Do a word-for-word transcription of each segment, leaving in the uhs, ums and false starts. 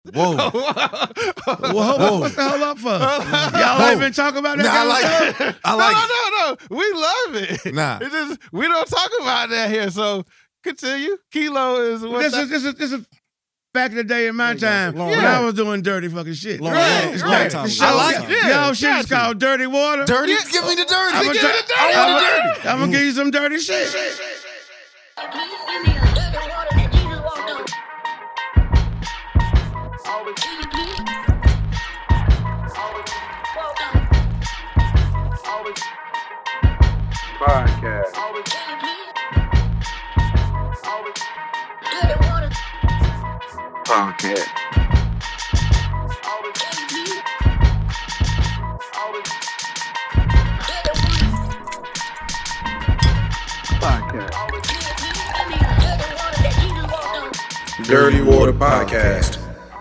Whoa. Whoa. Whoa. What the hell up for? Y'all ain't been talking about that? Nah, I like it. I like no, it. no, no, no. We love it. Nah. It's just, we don't talk about that here. So continue. Kilo is what This that, is, this is, this is back in the day in my time Long when yeah. I was doing dirty fucking shit. Long, Right, long, right. long time The ago. show, I like it. Y'all Yeah, shit is got you. called Dirty Water. Dirty? Yeah. Give me the dirty. I'm gonna Give me the dirty. I want the dirty. I'm gonna give you some dirty shit. Podcast. Podcast. Podcast. Dirty Water Podcast.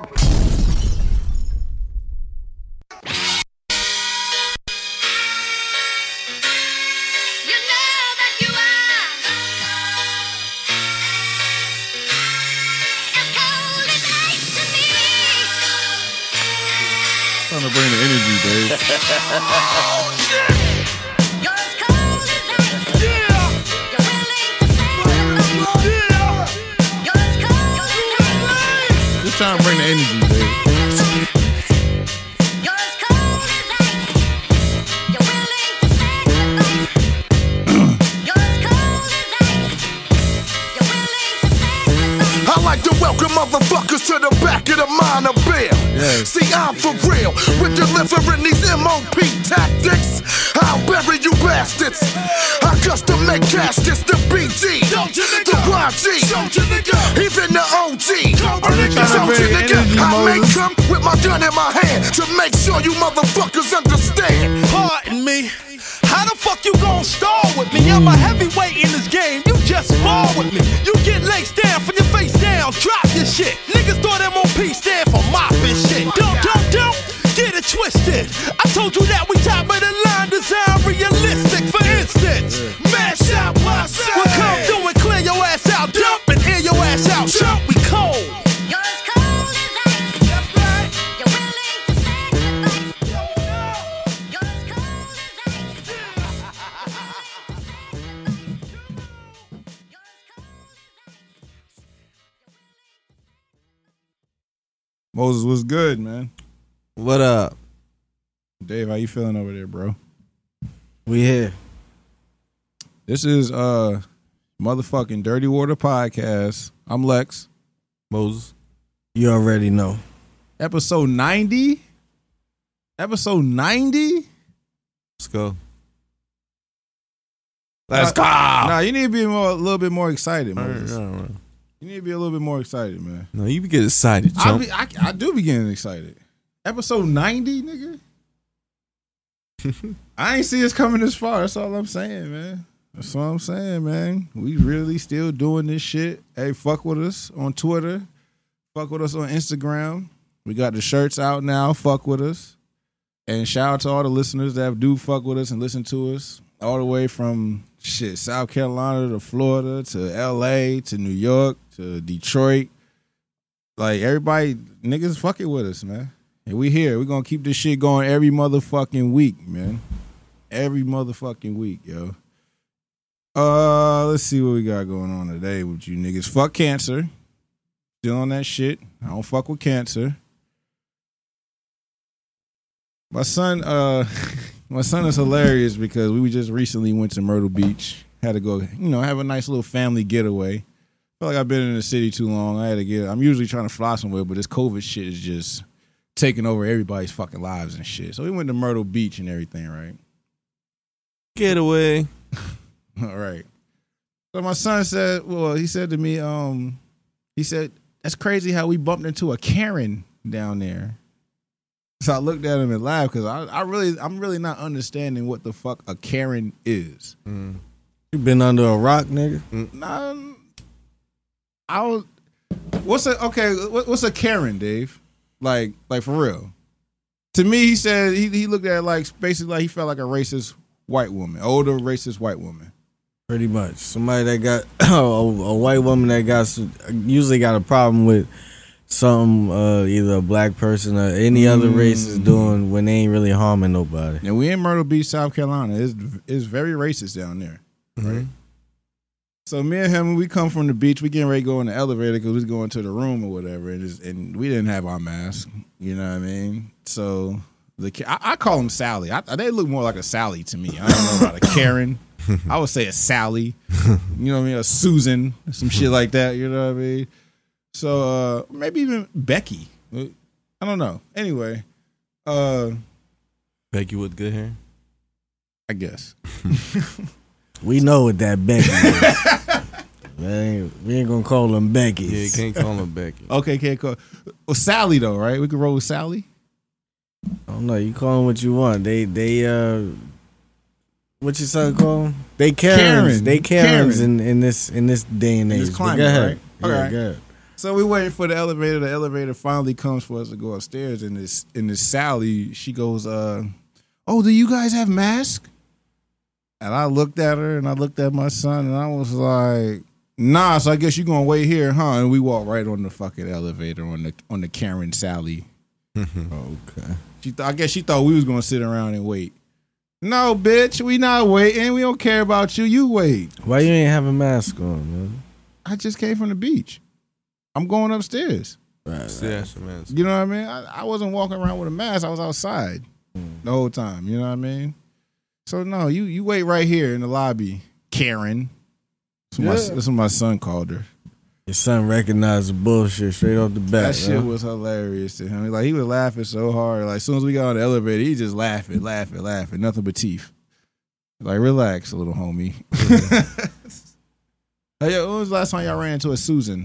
Trying to bring the energy, Dave. Just trying to bring the energy, Dave. I like to welcome motherfuckers to the back of the minor bill. Yes. See, I'm for real with delivering these M O P tactics. I'll bury you bastards. I custom make caskets, the B G, the Y G, even the O G. Soldier nigga, I may come with my gun in my hand to make sure you motherfuckers understand. Pardon me. How the fuck you gon' stall with me? I'm a heavyweight in this game. You just spar with me. You get laced down from your face down. Drop your shit. Niggas thought M O P stand for mopping shit. Don't, don't, don't get it twisted. I told you that we top of the line, design realistic. For instance, mash out my side. We'll come through and clear your ass out. Dump and air your ass out. Jump, we cold. Moses, what's good, man? What up? Dave, how you feeling over there, bro? We here. This is uh motherfucking Dirty Water Podcast. I'm Lex. Moses. You already know. Episode ninety? Episode ninety? Let's go. Let's go. Nah, you need to be more, a little bit more excited, All Moses. right, all right. You need to be a little bit more excited, man. No, you get excited, I, chump. be, I, I do be getting excited. Episode ninety, nigga? I ain't see us coming this far. That's all I'm saying, man. That's all I'm saying, man. We really still doing this shit. Hey, fuck with us on Twitter. Fuck with us on Instagram. We got the shirts out now. Fuck with us. And shout out to all the listeners that do fuck with us and listen to us all the way from shit, South Carolina to Florida to L A to New York to Detroit. Like, everybody, niggas fucking with us, man. And we here. We're going to keep this shit going every motherfucking week, man. Every motherfucking week, yo. Uh, let's see what we got going on today with you niggas. Fuck cancer. Still on that shit. I don't fuck with cancer. My son, uh, my son is hilarious because we just recently went to Myrtle Beach. Had to go, you know, have a nice little family getaway. Feel like I've been in the city too long. I had to get. I'm usually trying to fly somewhere, but this COVID shit is just taking over everybody's fucking lives and shit. So we went to Myrtle Beach and everything, right? Getaway. All right. So my son said, well, he said to me, um, he said, that's crazy how we bumped into a Karen down there. So I looked at him and laughed because I, I really, I'm really not understanding what the fuck a Karen is. Mm. You been under a rock, nigga? Mm. Nah, I was, what's a, okay, what, what's a Karen, Dave? Like, like for real. To me, he said, he, he looked at it like, basically like he felt like a racist white woman, older racist white woman. Pretty much. Somebody that got, a, a white woman that got, usually got a problem with something uh, either a black person or any other Mm. race is doing when they ain't really harming nobody. And we in Myrtle Beach, South Carolina. It's it's very racist down there. Right. So me and him, we come from the beach. We getting ready to go in the elevator because we was going to the room or whatever, and, it's, and we didn't have our mask. You know what I mean? So the I, I call them Sally. I, they look more like a Sally to me. I don't know about a Karen. I would say a Sally. You know what I mean? A Susan, some shit like that. You know what I mean? So uh, maybe even Becky. I don't know. Anyway, uh, Becky with good hair. I guess. We know what that Becky is. Man, we ain't gonna call them Becky. Yeah, you can't call her Becky. Okay, can't call. Well, Sally though, right? We can roll with Sally. I don't know. You call them what you want. They they uh, what your son call them? They Karens. Karen. They Karens Karen. in, in this in this day and In age. this But climate, go ahead. right? Yeah, All right. go ahead. So we waiting for the elevator. The elevator finally comes for us to go upstairs. And this, and this Sally, she goes, uh, "Oh, do you guys have masks?" And I looked at her, and I looked at my son, and I was like, "Nah." So I guess you gonna wait here, huh? And we walked right on the fucking elevator on the on the Karen Sally. Okay. She, th- I guess she thought we was gonna sit around and wait. No, bitch, we not waiting. We don't care about you. You wait. Why you ain't have a mask on, man? I just came from the beach. I'm going upstairs. Right, See, that's your man. You know what I mean? I, I wasn't walking around with a mask. I was outside the whole time. You know what I mean? So no, you you wait right here in the lobby, Karen. That's what, my, Yeah. that's what my son called her. Your son recognized the bullshit straight off the bat. That shit huh? was hilarious to him. Like he was laughing so hard. Like as soon as we got on the elevator, he just laughing, laughing, laughing. Nothing but teeth. Like relax, little homie. Hey, yo, when was the last time y'all ran into a Susan?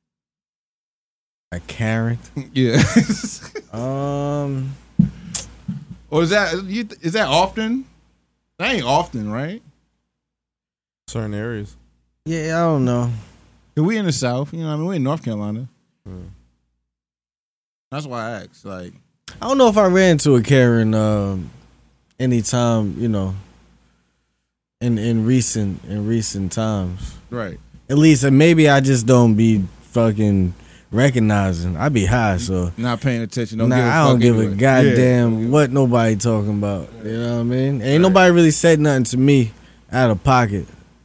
A Karen. Yeah. Um, Or is that you, is that often? That ain't often, right? Certain areas. yeah, I don't know. 'Cause we in the South, you know what I mean? We in North Carolina. Hmm. That's why I asked. Like, I don't know if I ran into a Karen um, anytime, you know, in in recent in recent times. right. At least, and maybe I just don't be fucking recognizing. I be high, so Not paying attention. Don't nah, give a I fuck don't give anyway. a goddamn Yeah. what nobody talking about. You know what I mean? Ain't nobody really said nothing to me out of pocket.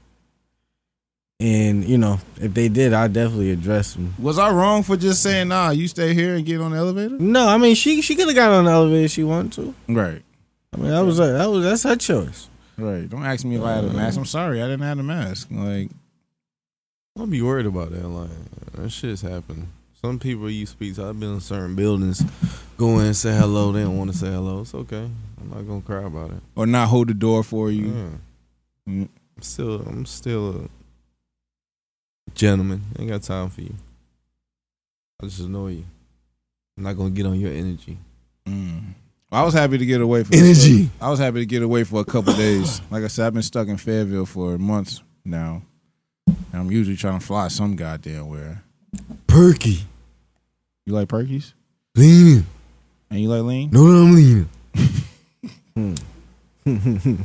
And you know, if they did, I'd definitely address them. Was I wrong for just saying, nah, you stay here and get on the elevator? No, I mean she she could have got on the elevator if she wanted to. Right. I mean that was a, that was that's her choice. Right. Don't ask me if I had a mask. I'm sorry. I didn't have a mask. Like, Don't be worried about that. Like that shit's happened. Some people you speak to, I've been in certain buildings, go in and say hello. They don't want to say hello. It's okay. I'm not gonna cry about it. or not hold the door for you. Yeah. Mm. I'm still, I'm still a gentleman. Ain't got time for you. I just annoy you. I'm not gonna get on your energy. Mm. I was happy to get away for Energy. I was happy to get away for a couple days. Like I said, I've been stuck in Fayetteville for months now. And I'm usually trying to fly some goddamn where. Perky. You like Perkies? Leaning. And you like lean? Know that I'm leaning.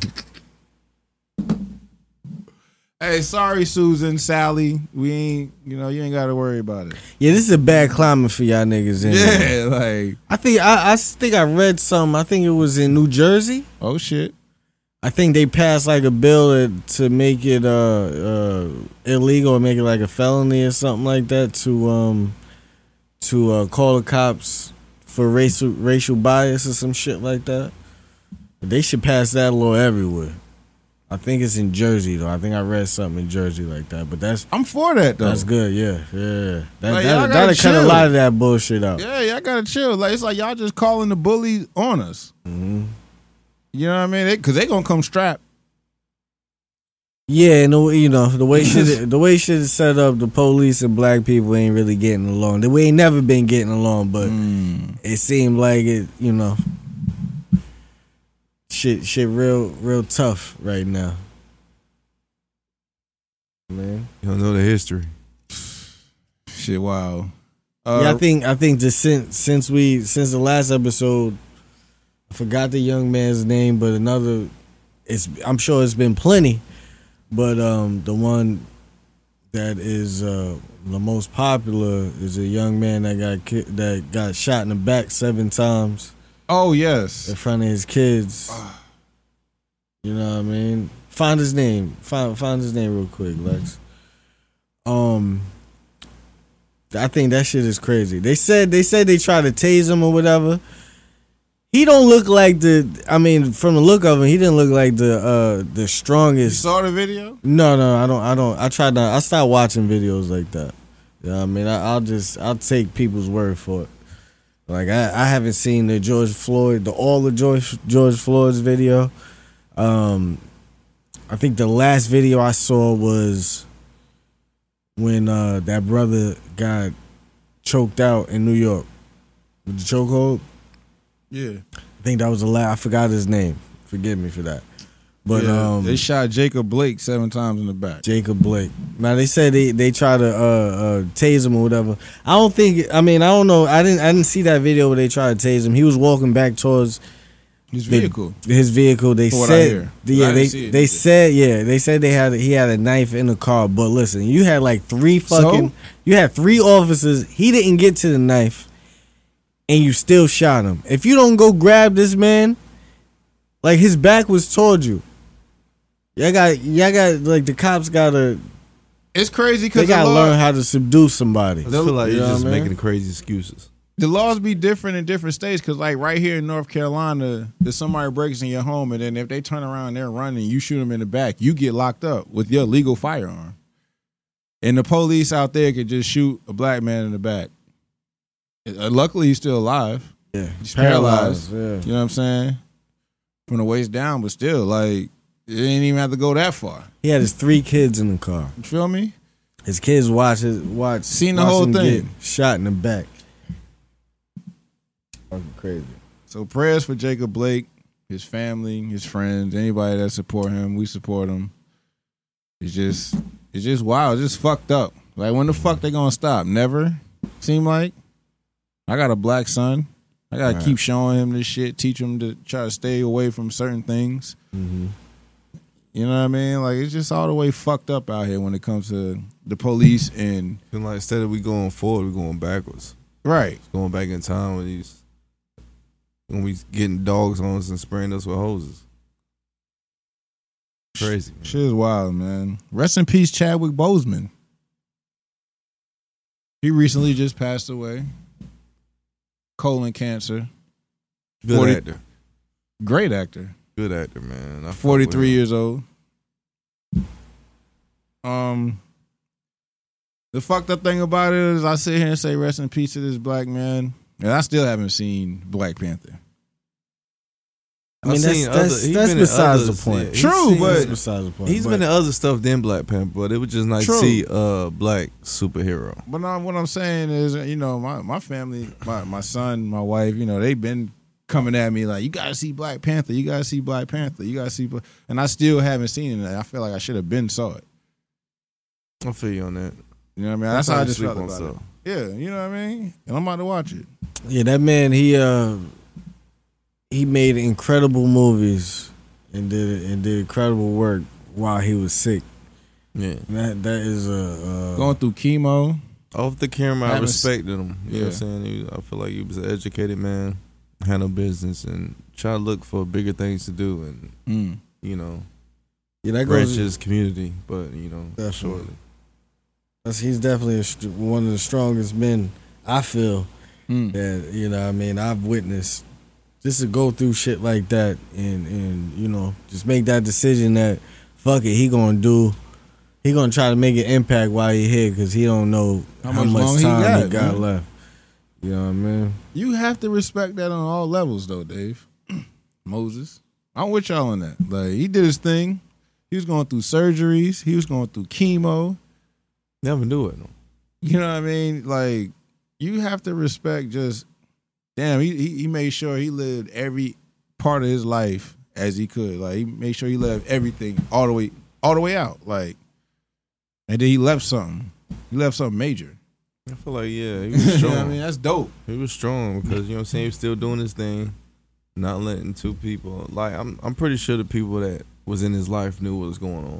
Hey, sorry, Susan, Sally. We ain't, you know, you ain't got to worry about it. Yeah, this is a bad climate for y'all niggas. In Yeah, like, I think I, I think I read something. I think it was in New Jersey. oh shit. I think they passed like a bill to, to make it uh, uh, illegal or make it like a felony or something like that to um to uh, call the cops for racial racial bias or some shit like that. They should pass that law everywhere. I think it's in Jersey though. I think I read something in Jersey like that. But that's I'm for that though. that's good. Yeah, yeah. That Like, that y'all gotta that'll cut a chill. lot of that bullshit out. Yeah, y'all gotta chill. Like it's like y'all just calling the bully on us. Mm-hmm. You know what I mean? Because they, they gonna come strapped. Yeah, and the, you know the way shit the way shit is set up, the police and black people ain't really getting along. We ain't never been getting along, but Mm. it seemed like it. You know, shit, shit, real, real tough right now, man. You don't know the history. Shit, wow. Uh, yeah, I think I think just since since we since the last episode, I forgot the young man's name, but another. It's I'm sure it's been plenty, but um, the one that is uh, the most popular is a young man that got ki- that got shot in the back seven times Oh yes. in front of his kids. You know what I mean? Find his name. Find find his name real quick, Lex. Um, I think that shit is crazy. They said they said they tried to tase him or whatever. He don't look like the. I mean, from the look of him, he didn't look like the uh the You strongest. saw the video? No, no, I don't. I don't. I tried to. I stopped watching videos like that. You know what I mean? I, I'll just. I'll take people's word for it. Like I, I haven't seen the George Floyd, the all the George George Floyd's video. Um, I think the last video I saw was when uh that brother got choked out in New York with the chokehold. Yeah. I think that was the last. I forgot his name. Forgive me for that. But Yeah, um, they shot Jacob Blake seven times in the back. Jacob Blake. Now they said they they try to uh, uh, tase him or whatever. I don't think. I mean, I don't know. I didn't. I didn't see that video where they tried to tase him. He was walking back towards His the- vehicle. his vehicle. They From what I said. hear. Yeah, I they didn't see it they either. said yeah. They said they had he had a knife in the car. But listen, you had like three fucking. So? You had three officers. He didn't get to the knife, and you still shot him. If you don't go grab this man, like his back was toward you. Y'all got, y'all got, like the cops gotta, It's crazy they because the, gotta law, learn how to subdue somebody. I feel like You you're know just what I mean? making crazy excuses. the laws be different in different states. Because like right here in North Carolina, if somebody breaks in your home and then if they turn around and they're running, you shoot them in the back, you get locked up with your legal firearm. And the police out there could just shoot a black man in the back. Uh, Luckily, he's still alive. Yeah, He's paralyzed. Yeah, You know what I'm saying? From the waist down, but still, like, it didn't even have to go that far. he had his three kids in the car. You feel me? His kids watch his watch. Seen the watch whole him thing. get shot in the back. Fucking crazy. So prayers for Jacob Blake, his family, his friends, anybody that support him. We support him. It's just, it's just wild. It's just fucked up. Like, when the fuck they gonna stop? Never. Seem like. I got a black son. I gotta Right. keep showing him this shit. Teach him to try to stay away from certain things. Mm-hmm. You know what I mean? Like, it's just all the way fucked up out here when it comes to the police and Feel like instead of we going forward, we're going backwards. right. Going back in time when these when we getting dogs on us and spraying us with hoses. Crazy. Man. Shit is wild, man. Rest in peace, Chadwick Boseman. He recently just passed away. Colon cancer. Good forty actor. Great actor. Good actor, man. I fuck with forty-three him. years old. Um, the fucked up thing about it is I sit here and say rest in peace to this black man, and I still haven't seen Black Panther. I mean, I've that's seen that's, other- he's that's been in besides others, the point. yeah. He's True, seen- but- That's besides the point. He's but been in other stuff than Black Panther, but it was just nice True. to see a black superhero. But now what I'm saying is, you know, my, my family, my, my son, my wife, you know, they've been coming at me like, you gotta see Black Panther, you gotta see Black Panther, you gotta see, Bla-" and I still haven't seen it. I feel like I should have been saw it. I feel you on that. You know what I mean? That's how I Sometimes just you felt sleep about on it. stuff. Yeah, you know what I mean? And I'm about to watch it. yeah, that man, he uh, he made incredible movies and did and did incredible work while he was sick. Yeah. And that that is a uh, Going through chemo. Off the camera, I Haven't s- respected him. You know what Yeah. I'm saying? He, I feel like he was an educated man, handle business, and try to look for bigger things to do and, Mm. you know, yeah, that branch goes. his community. But, you know, Definitely. shortly. That's, he's definitely a, str- one of the strongest men I feel Mm. that you know. I mean, I've witnessed just to go through shit like that and and you know just make that decision that fuck it, he gonna do. He gonna try to make an impact while he here because he don't know How how, much much, longer he time he got, got, man. left. You know what I mean? You have to respect that on all levels, though, Dave. Moses. I'm with y'all on that. Like, he did his thing. He was going through surgeries. He was going through chemo. Never knew it. No. You know what I mean? Like, you have to respect just, damn, he, he, he made sure he lived every part of his life as he could. Like, he made sure he lived everything all the way, all the way out. Like, and then he left something. He left something major. I feel like, yeah, he was You know strong. what I mean? That's dope. He was strong because, you know what I'm saying, he was still doing his thing, not letting two people, like, I'm I'm pretty sure the people that was in his life knew what was going on.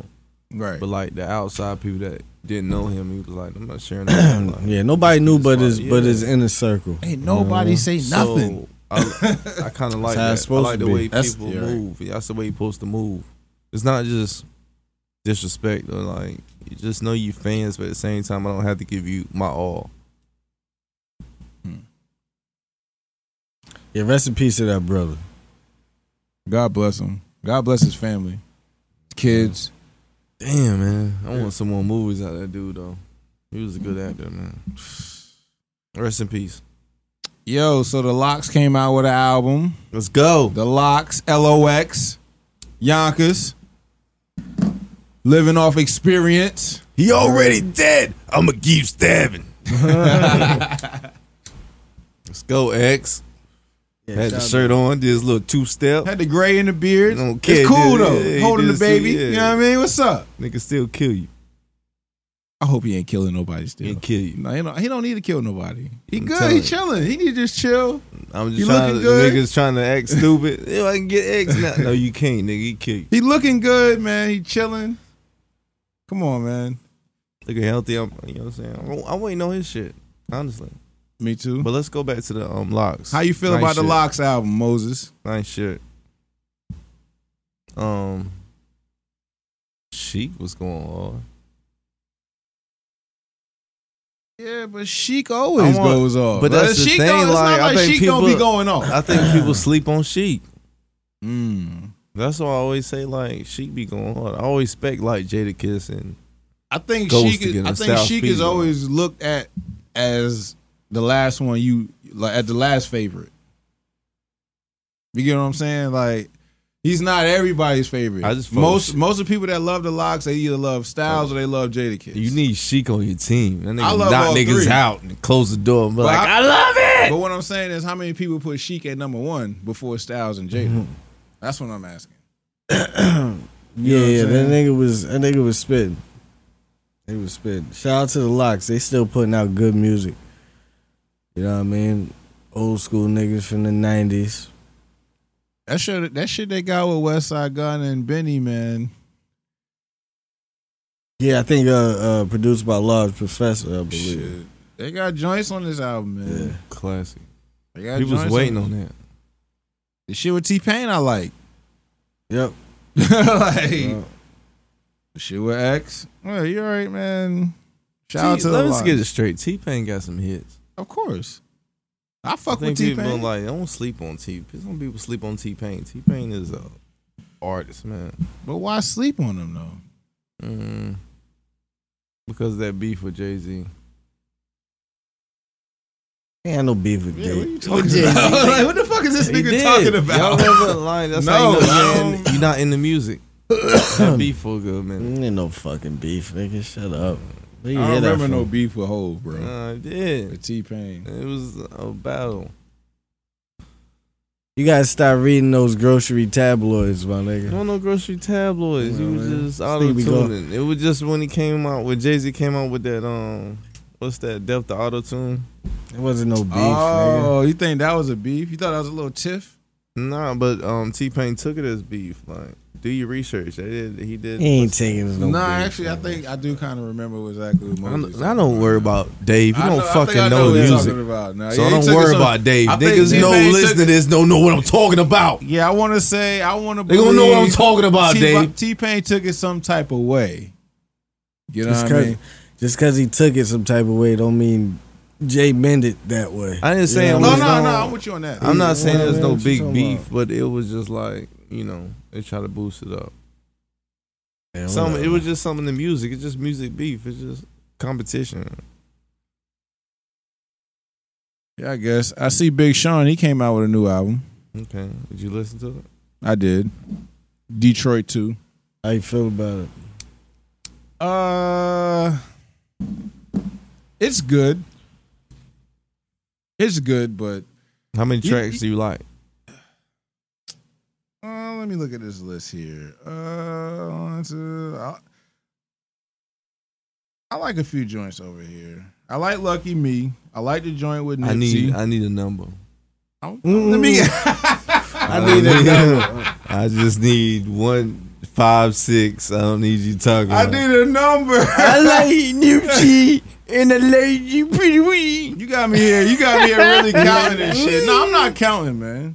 Right. But like the outside people that didn't know him, he was like, I'm not sharing that. Like, Yeah, nobody knew but his yeah. but his inner circle. Ain't nobody say nothing. So, I, I kind of like how that. it's I supposed like to the be. way That's- people yeah, right. move. That's the way you're supposed to move. It's not just disrespect or like you just know you fans, but at the same time, I don't have to give you my all. Yeah, rest in peace to that brother. God bless him. God bless his family, kids. Damn, man, I want some more movies out of that dude though. He was a good actor, man. Rest in peace. Yo, so the Lox came out with an album. Let's go. The Lox, L O X, Yonkers, living off experience. He already dead. I'ma keep stabbing. Let's go, X. Yeah, Had the shout shirt on, did his little two step. Had the gray in the beard. Don't care, It's cool dude. though. Yeah, he Holding the did baby. too, yeah. You know what I mean? What's up? Nigga still kill you. I hope he ain't killing nobody still. He kill you. No, he don't, he don't need to kill nobody. He I'm good. telling He you. chilling. He need to just chill. I'm just You trying looking to, good? niggas trying to act stupid. If I can get X now. No, you can't, nigga. He kill you. He looking good, man. He chilling. Come on, man. Looking healthy. I'm, you know what I'm saying? I'm, I'm waiting on his shit, honestly. Me too. But let's go back to the um Lox. How you feel Nice about the shit. Lox album, Moses? Nice shit. Um, Sheik was going on. Yeah, but Sheik always I want- goes off. but that's the Sheik thing, don't- it's like, not I like think Sheik don't be people- going off. I think people sleep on Sheik. Mm. That's why I always say like Sheik be going hard. I always expect like Jadakiss and I think Ghost Sheik. to Is, get I in think Styles Sheik P, is though. always looked at as the last one you like at the last favorite. You get what I'm saying? Like he's not everybody's favorite. I just fuck most with- most of the people that love the Lox, they either love Styles or they love Jadakiss. you need Sheik on your team. That nigga I love knock all niggas three. out and close the door and be But like, I- I, love it. But what I'm saying is, how many people put Sheik at number one before Styles and Jada? Mm-hmm. That's what I'm asking. Yeah, know what I'm yeah, that saying? nigga was that nigga was spitting. He was spitting. Shout out to the Lox. They still putting out good music. You know what I mean? Old school niggas from the nineties. That shit, that shit they got with Westside Gunn and Benny, man. Yeah, I think uh, uh produced by Large Professor, I believe. Shit. They got joints on this album, man. Yeah. Classic. They got He was joints waiting on that. The shit with T-Pain I like. Yep. like, Uh, the shit with X. Well, you all right, man. Shout T- out to the let us Lox. get it straight. T-Pain got some hits. Of course. I I fuck with think people T-Pain. like don't sleep on T. Some people sleep on T-Pain. T-Pain is a artist, man. But why sleep on him, though? Mm, because of that beef with Jay-Z. ain't no beef with Yeah, Jay. what are you talking With Jay-Z. about? Like, what the fuck is this He nigga did. talking about? Y'all never like that's No, how you know I you're, in, don't- you're not in the music. That beef for a good minute. Ain't no fucking beef, nigga. Shut up. Where I you don't hear that remember no from? beef with Hov, bro. Uh, I did. With T-Pain. It was a battle. You gotta start reading those grocery tabloids, my There nigga. wasn't no grocery tabloids. He Well, was man. just This auto nigga be going- tuning. It was just when he came out, when Jay Z came out with that um, what's that? Death to auto tune. There wasn't no beef, nigga. Oh, you think that was a beef? You thought that was a little tiff? Nah, but um, T Pain took it as beef. Like, do your research. They did. He did. He ain't taking no nah, beef, actually, I nigga. think I do kind of remember exactly what I Moses don't, I don't worry about Dave. You I don't know- I fucking think I know what you're music. talking about. Nah, So yeah, he don't took it worry some- about Dave. I think Niggas know T-Pain listen took- to this don't know what I'm talking about. Yeah, I want to say, I want to They gonna know what I'm talking about, Dave. T-Pain took it some type of way. You know Just what I cause, mean? just cause he took it some type of way don't mean Jay meant it that way. I didn't say You know it what No, was I no, mean? no, no- I'm with you on that. I'm not saying Yeah, there's man, no what you big talking beef, about? but it was just like, you know, they try to boost it up. Yeah, Some whatever. it was just something in the music. It's just music beef. It's just competition. Yeah, I guess. I see Big Sean. He came out with a new album. Okay, did you listen to it? I did. Detroit two. How you feel about it? Uh, it's good. It's good, but How many You- tracks do you like? uh, let me look at this list here. Uh, one, two, I, I like a few joints over here. I like Lucky Me. I like the joint with Nipsey. I need I need a number. I'm- let me get. I need a number. I just need one Five six. I don't need you talking. I about. need a number. I like Nipsey and I like you pretty wee. You got me here. You got me here really counting this shit. No, I'm not counting, man.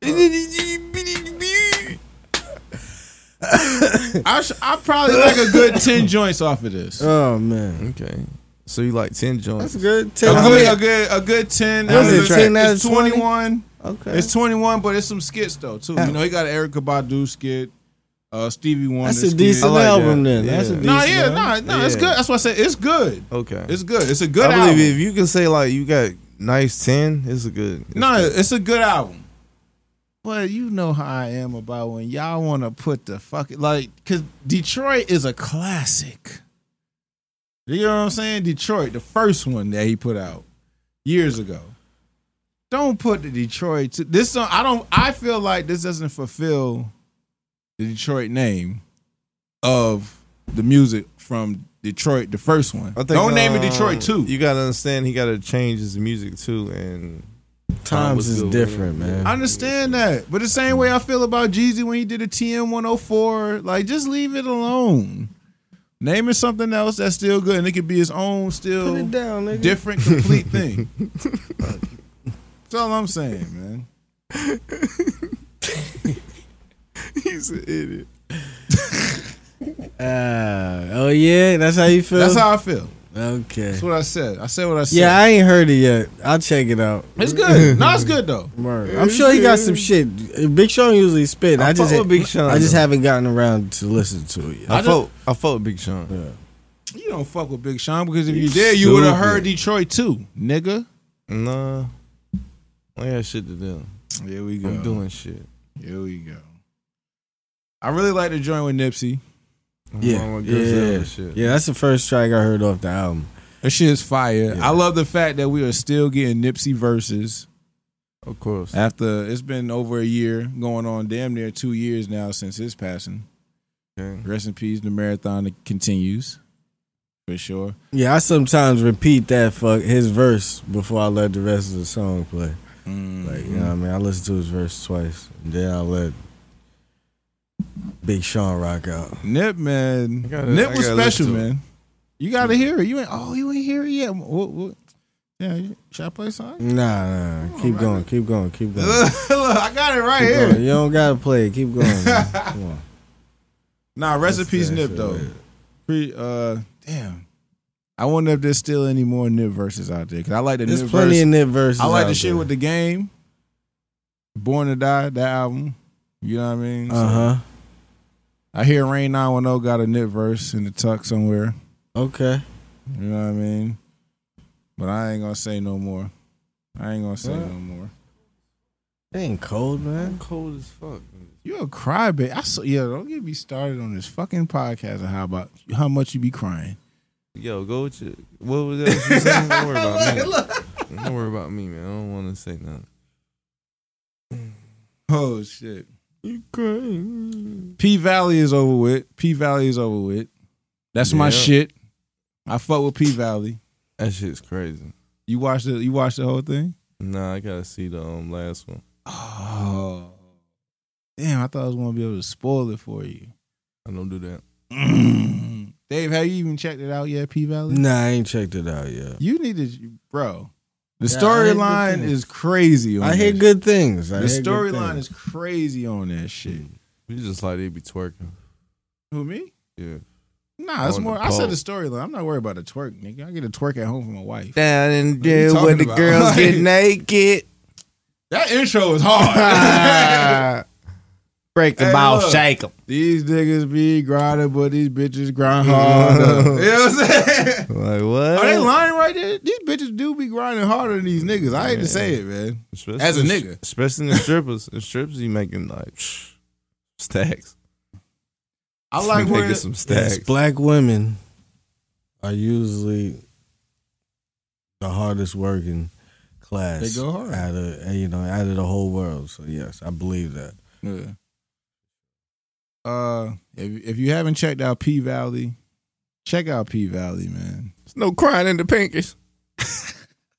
I sh- I probably like a good ten joints off of this. Oh man, Okay. So you like ten joints? that's good. A Ten, good, how many- a good, a good ten. What is out of it, the- ten out of it's twenty? twenty-one. Okay, It's twenty-one, but it's some skits though too. You know, he got an Erykah Badu skit, uh, Stevie Wonder. that's a skit. decent I like album. that. Then Yeah. that's a decent. No, yeah, album. no, no, it's Yeah. good. That's why I said it's good. Okay. It's good. It's a good I believe album. if you can say like you got nice ten, it's a good. It's No, good. it's a good album. But you know how I am about when y'all want to put the fucking like, cause Detroit is a classic. You know what I'm saying? Detroit, the first one that he put out years ago. Don't put the Detroit to this song. I don't. I feel like this doesn't fulfill the Detroit name of the music from Detroit, the first one. I think, Don't name it um, Detroit too. You gotta understand he gotta change his music too, and Times was is good. different, man. I understand that, but the same way I feel about Jeezy when he did a T M one oh four, like just leave it alone. Name it something else that's still good, and it could be his own, Put still it down, nigga. different, complete thing. That's all I'm saying, man. he's an idiot. Uh, oh yeah, that's how you feel. That's how I feel. Okay. That's what I said. I said what I said. Yeah, I ain't heard it yet. I'll check it out. It's good. No, it's good though. Word. I'm sure he got some shit. Big Sean usually spit. I, I just fuck with Big Sean, I just though. haven't gotten around to listen to it yet. I, I fought. I fought with Big Sean. Yeah. You don't fuck with Big Sean because if you did, you would have heard Detroit too, nigga. Nah, I got shit to do. Here we go. I'm doing shit. Here we go. I really like to join with Nipsey. I'm Yeah, on my yeah, Griselda yeah. shit. Yeah, that's the first track I heard off the album. That shit is fire. Yeah. I love the fact that we are still getting Nipsey verses Of course. after it's been over a year, going on damn near two years now since his passing. Okay. Rest in peace. The marathon continues for sure. Yeah, I sometimes repeat that fuck his verse before I let the rest of the song play. Mm. Like, you know what I mean? I listen to his verse twice, and then I let Big Sean rock out. Nip, man. I gotta- Nip I was gotta special, listen to it. man. You gotta hear it. You ain't. Oh, you ain't hear it yet. What, what? Yeah, you- should I play a song? Nah, nah, keep going, keep going, keep going. Look, I got it right Keep here. going. You don't gotta play it. Keep going. Man. Come on. Nah, rest in That's peace, that Nip shit, though. man. Pre, uh, damn. I wonder if there's still any more Nip verses out there because I like the There's Nip plenty verse. of Nip verses. I like out the shit there. with the game. Born to Die, that album. You know what I mean? So, Uh huh. I hear Rain nine one zero got a Nip verse in the tuck somewhere. Okay. You know what I mean? But I ain't gonna say no more. I ain't gonna say What? no more. It ain't cold, man. I'm cold as fuck. You a crybaby. I saw, yeah, don't get me started on this fucking podcast and how about how much you be crying. Yo, go with your. What was that you saying? Don't worry about me. Don't worry about me, man. I don't want to say nothing. Oh shit. You crying? P Valley is over with. P Valley is over with. That's my Yeah. shit. I fuck with P Valley. That shit's crazy. You watched the you watched the whole thing? Nah, I gotta see the um last one. Oh. Damn, I thought I was gonna be able to spoil it for you. I don't do that. Dave, have you even checked it out yet, P Valley? Nah, I ain't checked it out yet. You need to, bro. The Yeah, I heard good storyline things. is crazy on I that hear shit. good things. I The hear good storyline things. is crazy on that shit. You just like they be twerking. Who, me? Yeah. Nah, it's On the more. I said pole. the storyline. I'm not worried about the twerk, nigga. I get a twerk at home for my wife. Down in there there where where the the about? girls girls get get naked. That intro is hard. Break them off, shake them. These niggas be grinding, but these bitches grind harder. You know what I'm saying? Like what? Are they lying right there? These bitches do be grinding harder than these niggas. I hate to say it, man. Especially As a in- nigga. especially in the strippers. The strippers, you making like stacks. I like making when some Yes, stacks. black women are usually the hardest working class. They go hard. out of you know out of the whole world. So yes, I believe that. Yeah. Uh, if if you haven't checked out P Valley, check out P Valley, man. There's no crying in the pinkies.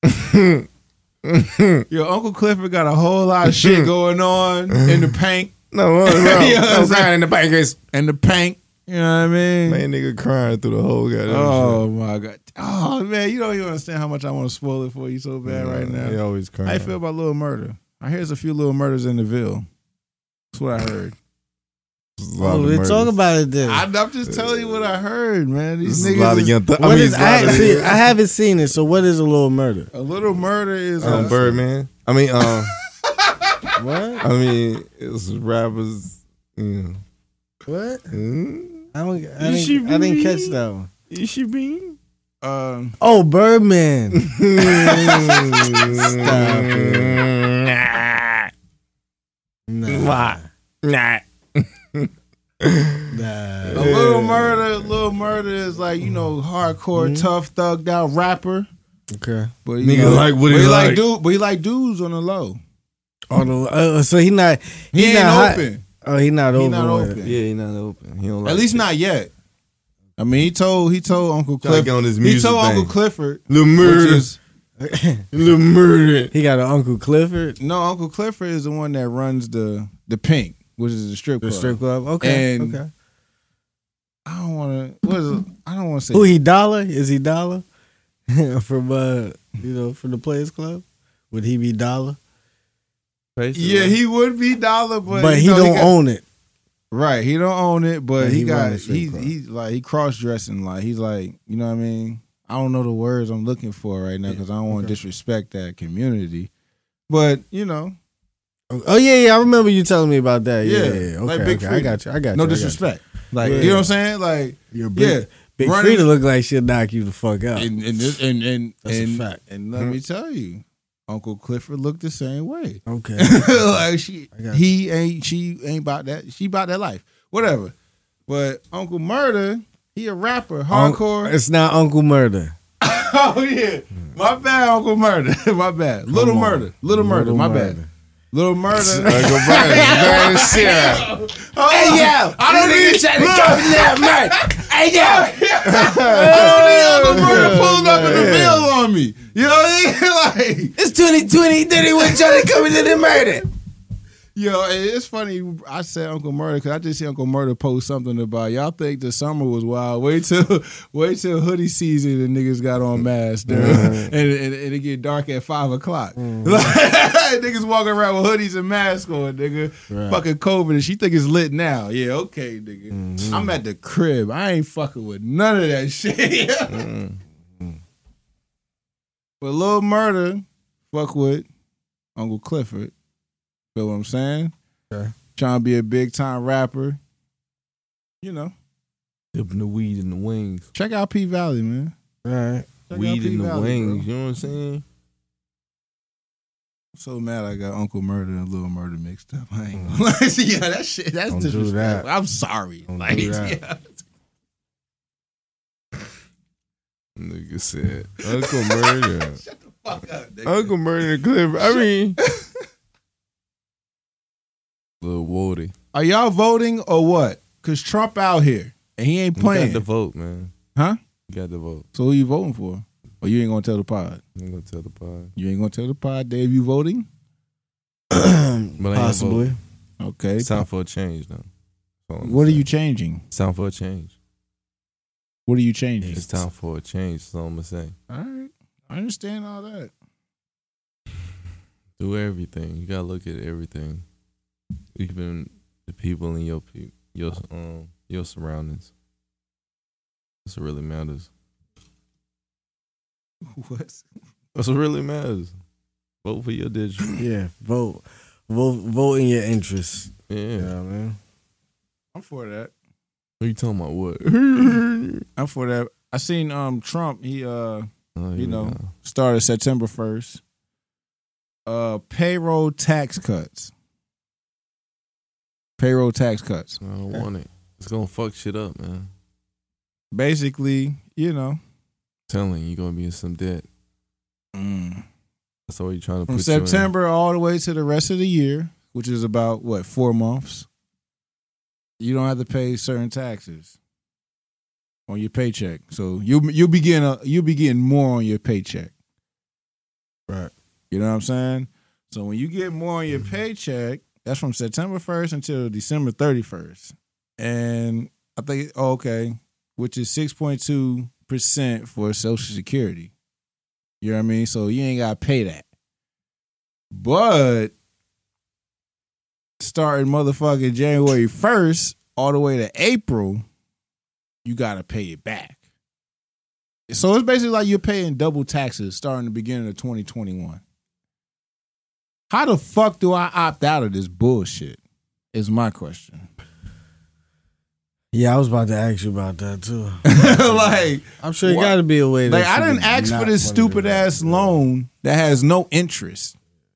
Your Uncle Clifford got a whole lot of shit going on in the paint. No, no, no, You know what I'm no saying? crying in the pancakes. And the pank. You know what I mean? Man, nigga crying through the whole goddamn Oh my god! Oh man, you don't even understand how much I want to spoil it for you so bad right now. They always crying. How you feel about Little Murder? I hear there's a few little murders in the Ville. That's what I heard. Oh, we talk about it then. I, I'm just telling you what I heard, man. These There's niggas. a lot of is- young. Th- I What mean, is, it's a I, lot of- see, I haven't seen it, so what is a little murder? a little murder is um, uh, Birdman. I mean, um, What? I mean, it's rappers. You know. What? Mm, I don't. I didn't, I didn't catch that one. you should be. Um, Oh, Birdman. Nah. Nah. Nah. a little murder, little murder is like you know hardcore, tough, thugged out rapper. Okay. But you Nigga know, like what but he he like like. dude, but he like dudes on the low. Oh, no, uh, so he not. He, ain't not hot- open. Oh, he not He open. not with it. open. Yeah, he not open. He don't like At least it. not yet. I mean, he told he told Uncle Trying to Clifford. get on his He music told thing. Uncle Clifford, Little which murder. is Little murder. He got an Uncle Clifford, no Uncle Clifford is the one that runs the the Pink, which is the strip the club. strip club. Okay. And- okay. I don't want to. What is it? I don't want to say. Who he Dollar? Is he Dollar from uh you know from the Players Club? Would he be Dollar? Yeah, he would be Dollar, but But you he know, don't got- own it. Right, he don't own it, but But he, he run got the strip he club. he's like he cross dressing like he's like you know what I mean. I don't know the words I'm looking for right now because I don't want to disrespect that community, but you know, Oh yeah, yeah. I remember you telling me about that. Yeah, Yeah, yeah. yeah. Okay, like Big okay. I Freedom. got you. I got no you. I got you. disrespect. Like Yeah. you know what I'm saying? Like You're big, yeah, Big running- Frida look like she'll knock you the fuck out. and and this, and and That's a and, fact. and let me tell you, Uncle Clifford looked the same way. Okay. like she, I got he ain't, she ain't about that. She about that life, whatever. But Uncle Murder, he a rapper, hardcore. It's not Uncle Murder. oh yeah, my bad, Uncle Murder, my bad. Little on. Murder, Little Murder, Little my Murder. bad. Little Murder. Uncle Brian, Brian Sarah. Hey yo, I don't need trying to come there, man. Hey yo, I don't need Uncle Murder pulling up in the bill on me. You know what I mean? Like. it's twenty twenty. Then he was trying to come into the murder. Yo, it's funny. I said Uncle Murder because I just see Uncle Murder post something about y'all think the summer was wild. Wait till wait till hoodie season and niggas got on masks, dude. and, and, and it get dark at five o'clock. Like, niggas walking around with hoodies and masks on, nigga. Right. Fucking COVID, and she think it's lit now. Yeah, okay, nigga. I'm at the crib. I ain't fucking with none of that shit. But Lil Murder, fuck with Uncle Clifford. Feel what I'm saying? Okay. Trying to be a big time rapper. You know, Dipping the weed in the wings. check out P Valley, man. All right. Check out Weed in the P-Valley, wings. bro. You know what I'm saying? I'm so mad I got Uncle Murder and Little Murder mixed up. I ain't gonna lie. Yeah, that shit, that's Don't do disrespectful. that. I'm sorry. Don't Like, do that. yeah. Nigga said Uncle Murder. Fuck up, nigga. Uncle Murder Clifford. I mean, Lil Woody. Are y'all voting or what? Cause Trump out here and he ain't You playing. got to vote, man. Huh? You got to vote. So who you voting for? Or you ain't gonna tell the pod? I'm gonna tell the pod. You ain't gonna tell the pod, Dave, you voting? But I ain't gonna Possibly. vote. Okay. It's time for a change, though. That's all I'm What are saying. you changing? It's time for a change. What are you changing? It's time for a change. That's all I'm gonna say. All right. I understand all that. Do everything. You gotta look at everything, even the people in your pe- your um your surroundings. That's what really matters. What? That's what really matters. Vote for your digital. Yeah. Vote. Vote. Vote in your interests. Yeah. Yeah, man. I'm for that. What you talking about? What? I'm for that. I seen um Trump, he uh Oh, here you we know, go. started September first. Uh payroll tax cuts. Payroll tax cuts. I don't want it. It's gonna fuck shit up, man. Basically, you know, telling you, you're gonna be in some debt. mm, That's all you're trying to from put you in. September all the way to the rest of the year, which is about what, four months, you don't have to pay certain taxes on your paycheck. So you you begin a, you begin more on your paycheck. Right. You know what I'm saying? So when you get more on your paycheck, That's from September first until December thirty-first. And I think, oh, okay, which is six point two percent for Social Security. You know what I mean? So you ain't got to pay that. But starting motherfucking January first all the way to April, you got to pay it back. So it's basically like you're paying double taxes starting the beginning of twenty twenty-one. How the fuck do I opt out of this bullshit? Is my question. Yeah, I was about to ask you about that too. Like, I'm sure it what? got to be a way. That Like, I you didn't can ask not for this fund stupid it. ass loan that has no interest.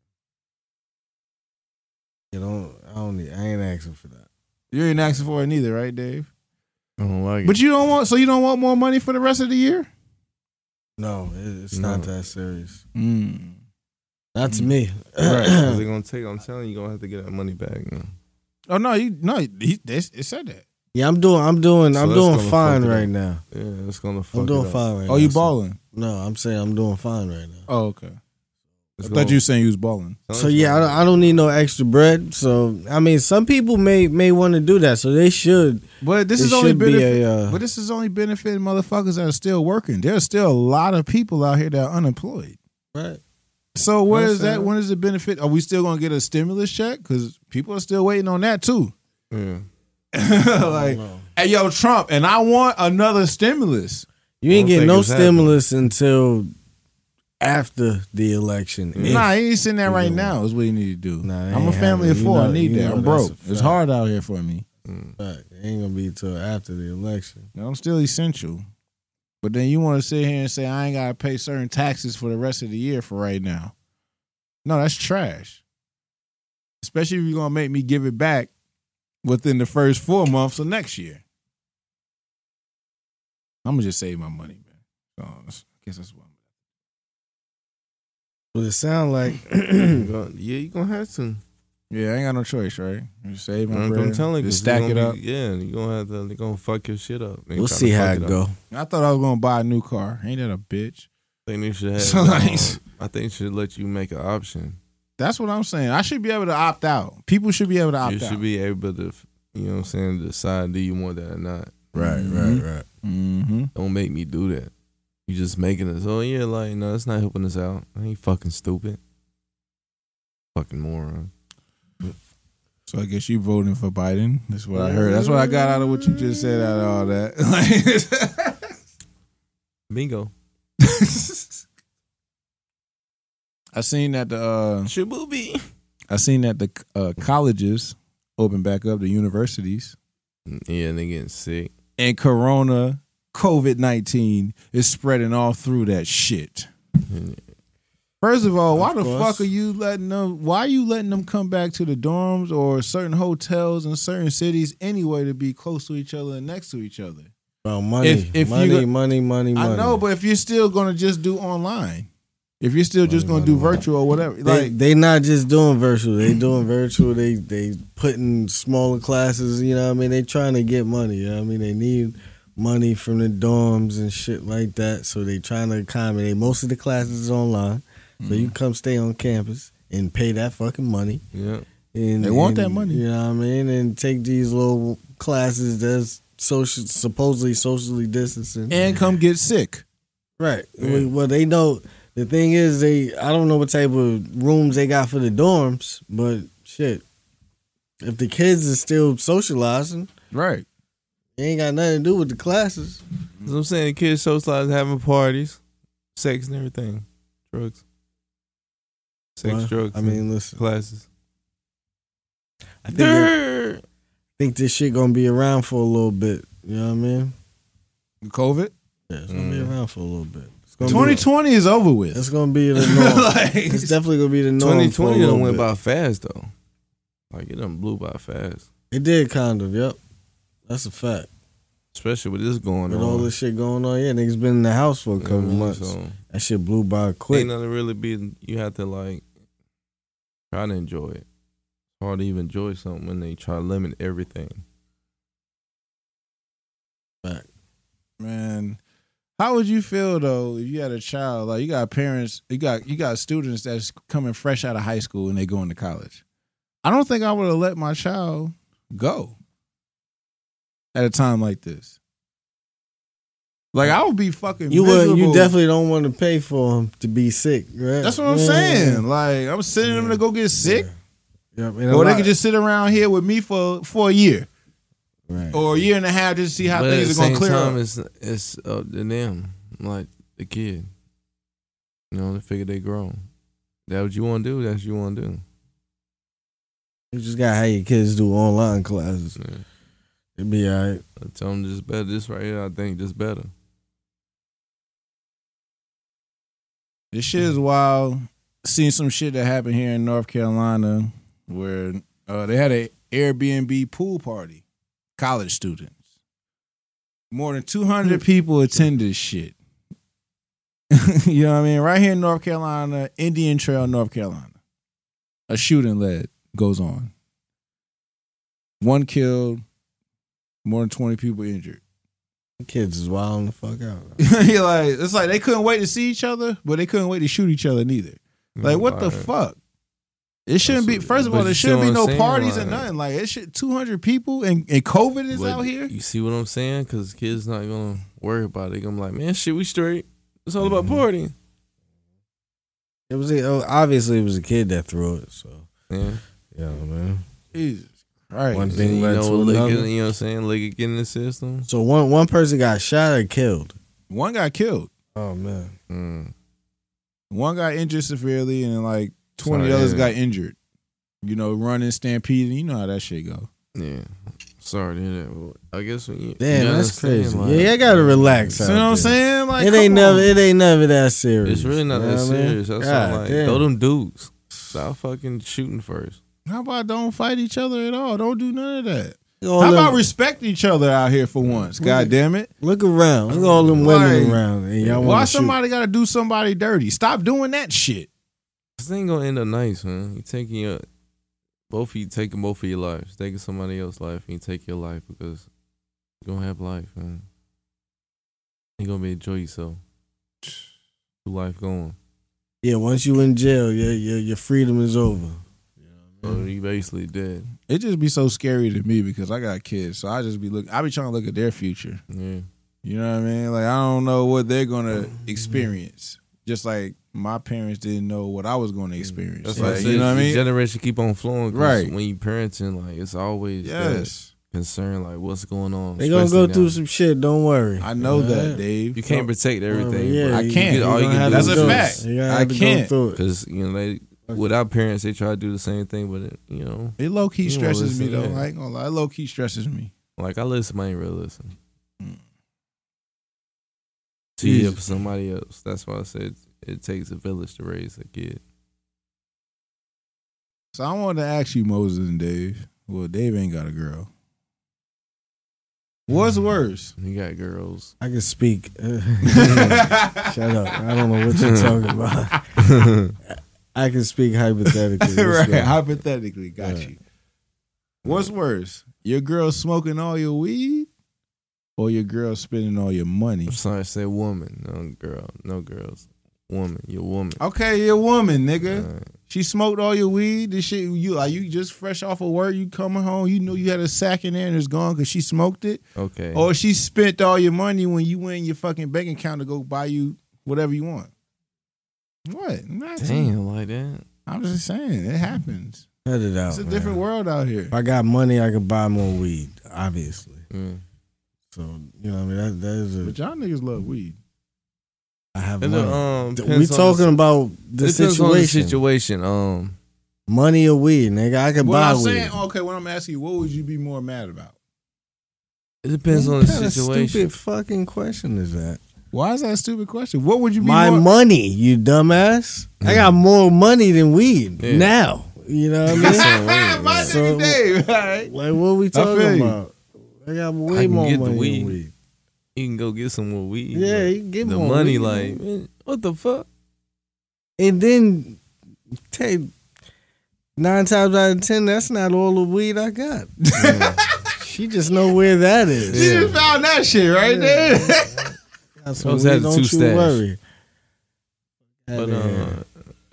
You don't. I don't. Need, I ain't asking for that. You ain't asking for it neither, right, Dave? I don't like But it. you don't want. So you don't want more money for the rest of the year? No, it- it's No. not that serious. Mm. Not to me. Right. 'Cause they're gonna take. I'm telling you, you're gonna have to get that money back. Man. Oh no, you no. He, they, it said that. Yeah, I'm doing. I'm doing. So I'm that's doing gonna fine fuck it right up. now. Yeah, it's gonna fuck I'm doing it up. fine right now. Oh, you so- balling? No, I'm saying I'm doing fine right now. Oh, okay. It's I thought gonna- you were saying you was balling. So yeah, I don't, I don't need no extra bread. So I mean, some people may may want to do that. So they should. But this It is only should be benefit. a, uh, but this is only benefiting motherfuckers that are still working. There's still a lot of people out here that are unemployed. Right. So where I'm is that? saying- When does it benefit? Are we still gonna get a stimulus check? Because people are still waiting on that too. Yeah. Like, know. hey, yo, Trump, and I want another stimulus. You ain't I don't getting think no it's happening. stimulus until after the election. If- Nah, he ain't sitting there you right doing now. Is what he need to do. Nah, it I'm a ain't family of happening. You four. I know- need you that. know I'm that's broke. a It's fact. hard out here for me. Fact. It ain't gonna be till after the election. I'm still essential. But then you want to sit here and say I ain't gotta pay certain taxes for the rest of the year for right now. No, that's trash. Especially if you're gonna make me give it back within the first four months of next year. I'm gonna just save my money, man. So that's- I guess that's what I'm But it sound like You gonna- yeah, you gonna have to. Yeah, I ain't got no choice, right? Just save my I'm, bread. I'm telling you, just 'cause stack it's it gonna up. be- Yeah, you gonna have to. They're gonna fuck your shit up. They we'll tryna see how fuck it up. go. I thought I was gonna buy a new car. Ain't that a bitch? I think they should have. So um, nice. I think they should let you make an option. That's what I'm saying. I should be able to opt out. People should be able to opt You out. should be able to, you know what I'm saying, decide do you want that or not. Right, Mhm. right, right. Mm-hmm. Don't make me do that. You just making us, oh yeah, like, no, that's not helping us out. I ain't fucking stupid. Fucking moron. So I guess you voting for Biden. That's what I heard. That's what I got out of what you just said out of all that. Bingo. I seen that the uh, Shaboobie. I seen that the uh, colleges open back up, the universities, Yeah, they getting sick. and Corona, COVID nineteen is spreading all through that shit. First of all, why Of the course. fuck are you letting them? Why are you letting them come back to the dorms or certain hotels in certain cities anyway to be close to each other and next to each other? About money, If- if you money, go- money, money, money. I know, but if you're still gonna just do online, if you're still just gonna do virtual or whatever, they like they not just doing virtual. They doing virtual. They they putting smaller classes. You know what I mean? They trying to get money. You know what I mean? They need money from the dorms and shit like that. So they trying to accommodate. Most of the classes is online. So you come stay on campus and pay that fucking money. Yeah. And They want and, that money. You know what I mean? And take these little classes that's social, supposedly socially distancing. and come get sick. Right. Well, well, they know. The thing is, they I don't know what type of rooms they got for the dorms, but shit, if the kids are still socializing, Right. it ain't got nothing to do with the classes. That's what I'm saying. Kids socialize, having parties, sex and everything. Drugs. Sex, Well, drugs. I mean, listen, classes. I think that- think this shit gonna be around for a little bit. You know what I mean? COVID. Yeah, it's gonna be Mm. around for a little bit. It's gonna twenty Be, tone is over with. it's gonna be the norm. Like, It's definitely gonna be the norm. twenty for a twenty little done went bit. by fast though. Like it done blew by fast. It did kind of. Yep, that's a fact. Especially with this going With on. all this shit going on, yeah, niggas been in the house for a You know couple what I mean? months. So That shit blew by quick. ain't nothing really be. You have to like try to enjoy it. It's hard to even enjoy something when they try to limit everything. Fact. man, how would you feel though if you had a child? Like you got parents, you got you got students that's coming fresh out of high school and they going to college. I don't think I would have let my child go at a time like this. Like, I would be fucking You miserable. would. You definitely don't want to pay for him to be sick, right? That's what I'm Yeah. saying. Like, I'm sending them to go get sick. Yep. and a Or they lot- could just sit around here with me for, for a year. Right. Or a year and a half just to see how But at things the are going to same clear time, up. it's it's up to them, like the kid. You know, they figure they grown. That what you want to do? That's what you want to do. You just gotta have your kids do online classes. Yeah. It'd be all right. I tell them just better. This right here, I think, just better. This shit is wild. Seen some shit that happened here in North Carolina where uh, they had an Airbnb pool party. College students. More than two hundred people attend this shit. You know what I mean? Right here in North Carolina, Indian Trail, North Carolina. A shooting led goes on. One killed, more than twenty people injured. Kids is wilding the fuck out. You're like, it's like they couldn't wait to see each other, but they couldn't wait to shoot each other neither. Like, what the fuck? It shouldn't be. First of all, But there you shouldn't see be what no I'm saying? parties Like- and nothing. Like, it should two hundred people and, and COVID is But out here. You see what I'm saying? Because kids not gonna worry about it. They gonna be like, man, shit, we straight. It's all about partying. It was a, obviously it was a kid that threw it. So Yeah. yeah, man. Jesus Christ. One You thing led know, to lick it, another. you know what I'm saying? Lick it, get in the system. So one one person got shot or killed. One got killed. Oh man. Mm. One got injured severely, and then like twenty Sorry, others yeah. got injured. You know, running, stampeding. You know how that shit go. Yeah. Sorry to hear that. But I guess when you Damn, you that's understand, crazy. like, yeah, I gotta relax. See out what I'm there. saying? Like, It come ain't on. never. It ain't never that serious. It's really not You that know what I mean? serious. That's God all like, damn. throw them dudes. Stop fucking shooting first. How about don't fight each other at all? Don't do none of that. All How them- about respect each other out here for once? God damn it. Look around. Look at all them women Like, around. And y'all Why want to shoot. somebody got to do somebody dirty? Stop doing that shit. This ain't gonna end up nice, man. You taking your both of you taking both of your lives, taking somebody else's life, and you take your life because you don't have life, man. You gonna be enjoy yourself. Your life going. Yeah, once you in jail, your your your freedom is over. So you basically dead. It just be so scary to me because I got kids, so I just be look. I be trying to look at their future. Yeah. You know what I mean? Like, I don't know what they're gonna experience. Just like my parents didn't know what I was gonna experience. That's Like, why I said you know what I the mean? generation keep on flowing. 'Cause Right. When you parenting, like it's always that Yes, concern, like what's going on. They gonna especially go through now. some shit. Don't worry. I know Yeah. that, Dave. You can't protect everything. Yeah, I you- can't. you All you gonna can have do to That's is a go- fact. You gotta I have to go can't. through it. Because you know they, without parents, they try to do the same thing, but it, you know, It low key You don't stresses me listen, though. yeah. I ain't gonna lie. It low key stresses me. like I listen, I ain't really listen. Mm. See Jesus. if somebody else. That's why I said it takes a village to raise a kid. So I wanted to ask you, Moses and Dave. Well, Dave ain't got a girl. What's worse? You got girls. I can speak. Shut up. I don't know what you're talking about. I can speak hypothetically. Let's Right, go. hypothetically, got Right. you. What's worse? Your girl smoking all your weed, or your girl spending all your money? I'm sorry, I said woman, no girl, no girls. Woman, you're a woman. Okay, you're a woman, nigga. Alright. She smoked all your weed. This shit, you are you just fresh off of work? You coming home? You know you had a sack in there and it's gone because she smoked it, Okay. or she spent all your money when you went in your fucking bank account to go buy you whatever you want. What? I'm not saying- Damn, like that. I'm just saying it happens. Cut it out. It's a man. different world out here. If I got money, I could buy more weed. Obviously. Yeah. So you know, what I mean, that that is a. But y'all niggas love weed. I have And money. the, um, we depends on talking the, about the depends on the situation. situation. Um, Money or weed, nigga. I could What buy I'm weed. saying, okay, what I'm asking you, what would you be more mad about? it depends on What the kind of situation. stupid fucking question is that? Why is that a stupid question? What would you be My more? money, you dumbass. I got more money than weed Yeah. now. You know what I mean? Some weed, My yeah. So- nigga Dave, all right. Like, what we feel talking you. about? I got way can more get the money weed. than weed. You can go get some more weed. Yeah, but you can get the more money. weed, Like, man. man, what the fuck? And then take nine times out of ten, that's not all the weed I got. She just know where that is. You just found that shit right there. Got some Those weed, had the don't two you stash. worry. But Outta uh, here.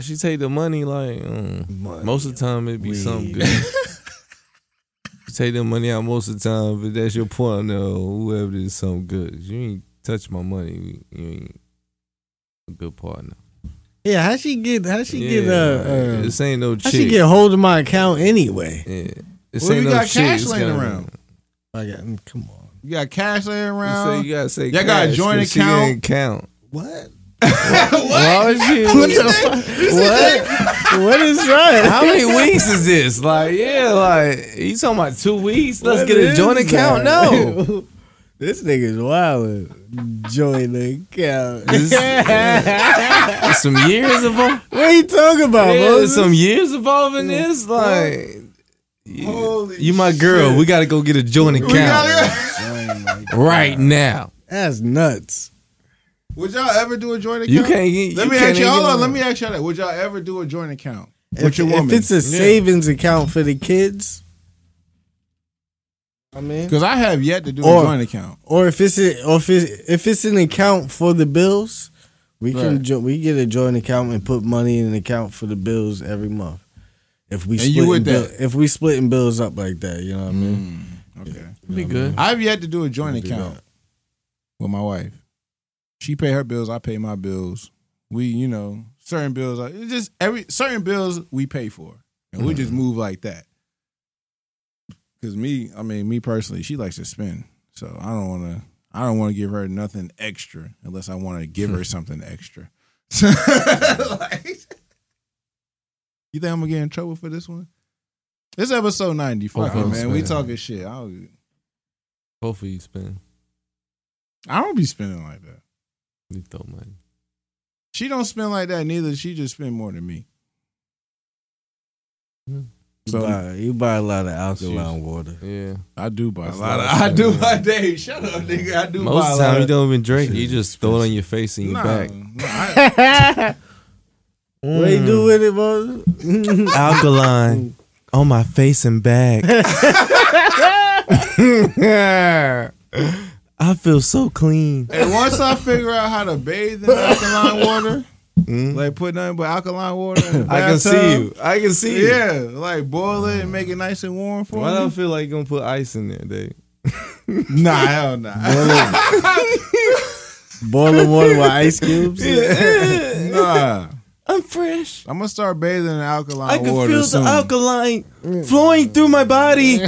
she take the money like um, Money, most of the time it be weed. something good. You take the money out most of the time, but that's your partner or whoever it is something good. You ain't touch my money. You ain't a good partner. Yeah, how she get? How she Yeah, get? Uh, uh, this ain't no how chick. she get hold of my account anyway? Yeah. This Well, ain't we no got chick. cash It's laying gotta- around. I got. Come on. You got cash laying You around. say you gotta say Y'all got a cash, joint 'cause she account? ain't count. What? Why would you? What the fuck? What? What is right? How many weeks is this? Like, yeah, like you talking about two weeks? Let's What get a is joint account. that? No, This nigga's wild. Join the account. There's some years involved. What are you talking about, Yeah, there's Moses? some years involved in this. Like, you, Holy you my girl. shit. We gotta go get a joint We account gotta- right now. That's nuts. Would y'all ever do a joint account? You can't get. Let you me can't ask you. even Hold get on. Let me ask you that. Would y'all ever do a joint account with If, your woman? if it's a savings account for the kids, I mean, Because I have yet to do Or- a joint account. or if it's a, or if it's, if it's an account for the bills, we can Right. jo- we get a joint account and put money in an account for the bills every month. If we And you split with bill, that? if we splitting bills up like that, you know what I mean? Okay. Be good. I've yet to do a joint We'll do account that. with my wife. She pay her bills, I pay my bills. We, you know, certain bills, are- it's just every certain bills we pay for, and we just move like that. Because me, I mean, me personally, she likes to spend, so I don't want to. I don't want to give her nothing extra unless I want to give her something extra. Like, you think I'm gonna get in trouble for this one? This episode ninety. Fuck Oh, it, man. We spend. talking shit. I don't, Both of you spend. I don't be spending like that. You throw money. She don't spend like that neither. She just spend more than me. You, So buy, you buy a lot of alkaline water. Yeah. I do buy a That's lot. Of, a lot of I do spending. buy. Dave, shut up, nigga. I do Most buy of a the lot. time you of, don't even drink. You just throw it on your face and your nah, back. nah, I, What you do with it, Moses? Alkaline on my face and back. I feel so clean. and once I figure out how to bathe in alkaline water, Mm. like put nothing but alkaline water in the I can see bathtub, you. I can see you. Yeah, like boil it and make it nice and warm for Why do I me. feel like you're gonna put ice in there, Dave? Nah, hell nah. Boiling water with ice cubes? Nah. I'm fresh. I'm gonna start bathing in alkaline I can water feel soon. the alkaline flowing through my body.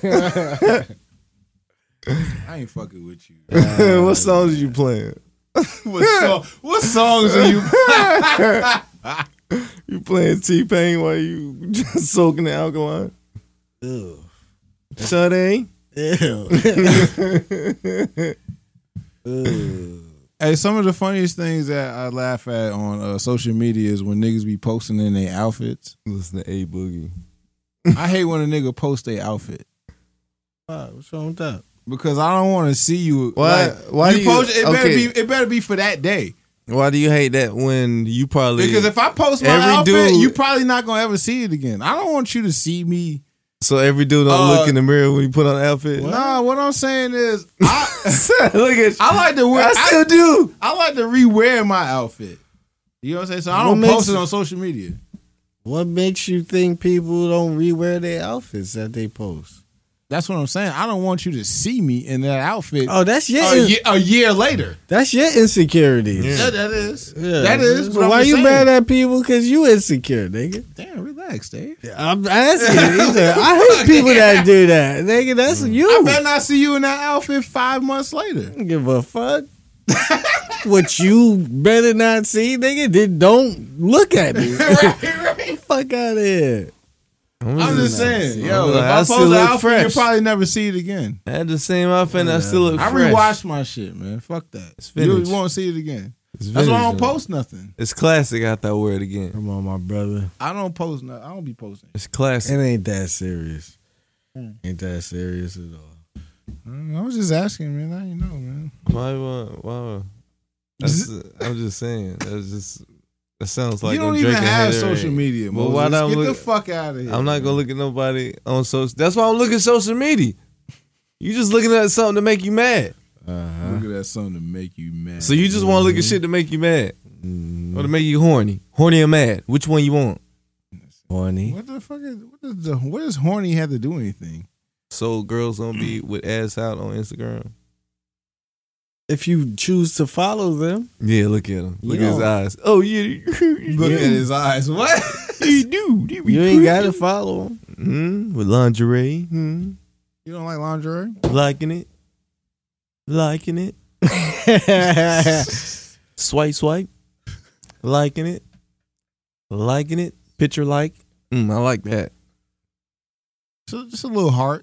I ain't fucking with you. What songs are you playing? What, song, what songs are you? You playing T-Pain while you just soaking the alkaline? Ew. Sade? Ew. Ew. Hey, some of the funniest things that I laugh at on uh, social media is when niggas be posting in their outfits. Listen to A Boogie. I hate when a nigga post their outfit Wow, what's wrong with that? because I don't want to see you. Why- like, why you do you- post it? Better okay. be. It better be for that day. Why do you hate that when you probably Because if I post my Every outfit, dude- you probably not gonna ever see it again. I don't want you to see me. so every dude don't Uh, look in the mirror when you put on the outfit? Nah, what I'm saying is, I, Look at you. I like to wear. I still do. I like to rewear my outfit. You know what I'm saying? So I What don't makes post it it- on social media. What makes you think people don't rewear their outfits that they post? That's what I'm saying. I don't want you to see me in that outfit Oh, that's your a, ye- a year later. that's your insecurities. Yeah, that is. Yeah. That is. But But why I'm you saying. mad at people? Because you insecure, nigga. Damn, relax, Dave. I'm asking. Either. I hate people that do that, nigga. That's you. I better not see you in that outfit five months later. don't give a fuck. What you better not see, nigga. Then don't look at me. right, right. Fuck out of here. I'm just saying, yo, like, if I I still post an look outfit, fresh. you'll probably never see it again. I had the same outfit and I still look I fresh. rewatched my shit, man. Fuck that. It's You vintage. won't see it again. It's That's why I don't vintage, post nothing. It's classic after I wear it again. Come on, my brother. I don't post nothing. I don't be posting. It's classic. It ain't that serious. Ain't that serious at all. I was just asking, man. I didn't know, man. Why? Why? why that's, I'm just saying. That's just. That sounds like you don't I'm even drinking have Haterade. social media, But why Moses. don't Get look, the fuck out of here. I'm not man. gonna look at nobody on social. That's why I'm looking at social media. You just looking at something to make you mad. Uh-huh. Look at that something to make you mad. So you just want to look at shit to make you mad. Or to make you horny. Horny or mad? Which one you want? Horny. What the fuck is what does the what does horny have to do anything? So girls don't be with ass out on Instagram? If you choose to follow them, Yeah, look at him. Look You at his don't- eyes. Oh, yeah. Look at his eyes. What? You do. you ain't gotta follow them. Hmm? With lingerie. Hmm? You don't like lingerie? Liking it. Liking it. Swipe, swipe. Liking it. Liking it. Picture like. Mm, I like that. So just a little heart.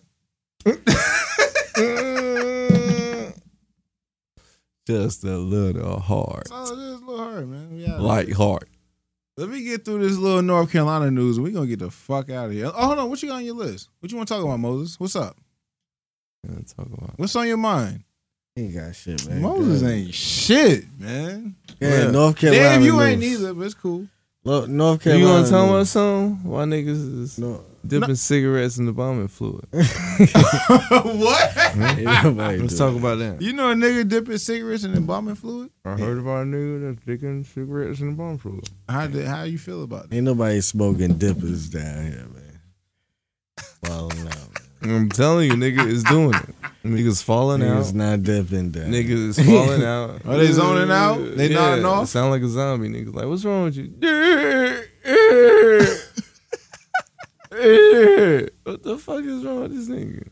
Just a little hard. That's all it is, a little heart, man. We out of Light here. heart. Let me get through this little North Carolina news and we're gonna get the fuck out of here. Oh, hold on. What you got on your list? What you want to talk about, Moses? What's up? Yeah, talk about. What's on your mind? Ain't got shit, man. Moses Good. ain't shit, man. Yeah, Yeah. North Carolina. Damn, you ain't news. neither, but it's cool. Lo- North You Carolina. want to tell me news. something? Why niggas is No. dipping cigarettes in the bombing fluid? What? Ain't nobody Let's do talk that. about that. You know a nigga dipping cigarettes in embalming fluid? I heard about a nigga that's dipping cigarettes in the bombing fluid. How did, how you feel about that? Ain't nobody smoking dippers down here, man. Falling out. I'm telling you, nigga is doing it. Niggas falling Niggas out. not dipping down. Niggas is falling out. Are they zoning out? They yeah, nodding off? Sound like a zombie. Niggas like, what's wrong with you? What the fuck is wrong with this nigga?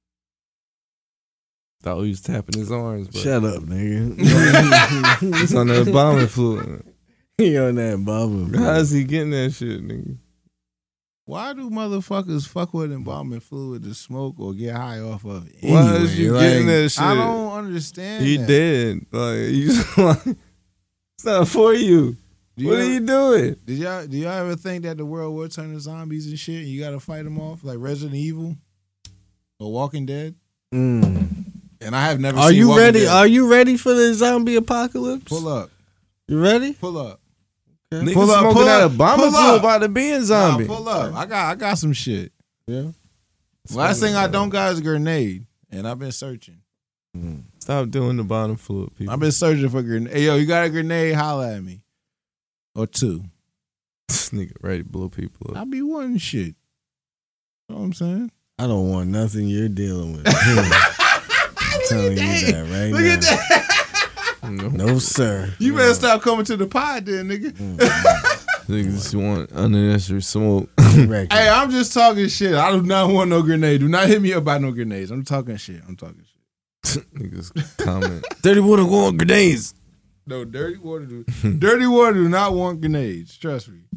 Thought he was tapping his arms, but Shut up, nigga. it's on that bombing fluid. He on that bubble. How is he getting that shit, nigga? Why do motherfuckers fuck with embalming fluid to smoke or get high off of it? Why Anyway, is you like, getting that shit? I don't understand. He that. dead. Like you just like it's not for you. Do you What are ever- you doing? Did y'all do y'all ever think that the world would turn to zombies and shit? And you gotta fight them off like Resident Evil or Walking Dead? Mm. And I have never. Are seen you Walking ready? Dead. Are you ready for the zombie apocalypse? Pull up, You ready? pull up, Niggas Pull up, smoking pull out up, of bombing pull fluid up. about to be a zombie. Nah, pull up. I got I got some shit. Yeah. Last thing I don't got is a grenade, and I've been searching. Stop doing the bottom fluid, people. I've been searching for grenade. Hey yo, you got a grenade? Holla at me, or two. This nigga ready to blow people I up. be wanting shit. You know what I'm saying? I don't want nothing you're dealing with. I'm telling you that right Look now. at that. No. No, sir. You better stop coming to the pod, then, nigga. Niggas just want unnecessary smoke. Record. Hey, I'm just talking shit. I do not want no grenade. Do not hit me up about no grenades. I'm talking shit. I'm talking shit. Niggas comment. Dirty water want grenades. No, dirty water. Do, dirty water do not want grenades. Trust me.